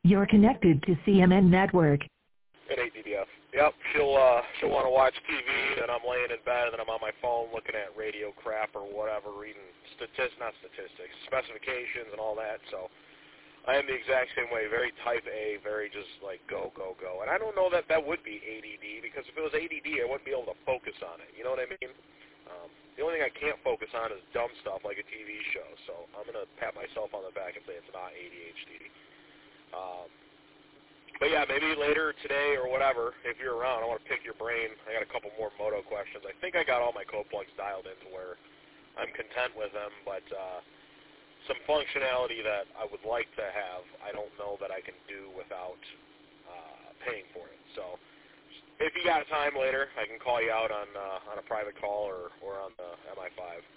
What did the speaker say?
You're connected to CMN Network. At ADDF. Yep, she'll want to watch TV, and I'm laying in bed, and then I'm on my phone looking at radio crap or whatever, reading specifications and all that. So I am the exact same way, very type A, very just like go, go, go. And I don't know that that would be ADD, because if it was ADD, I wouldn't be able to focus on it. You know what I mean? The only thing I can't focus on is dumb stuff like a TV show. So I'm going to pat myself on the back and say it's not ADHD. But yeah, maybe later today or whatever, if you're around, I want to pick your brain. I got a couple more moto questions. I think I got all my code plugs dialed in to where I'm content with them, but some functionality that I would like to have, I don't know that I can do without paying for it. So if you got time later, I can call you out on a private call or on the MI5.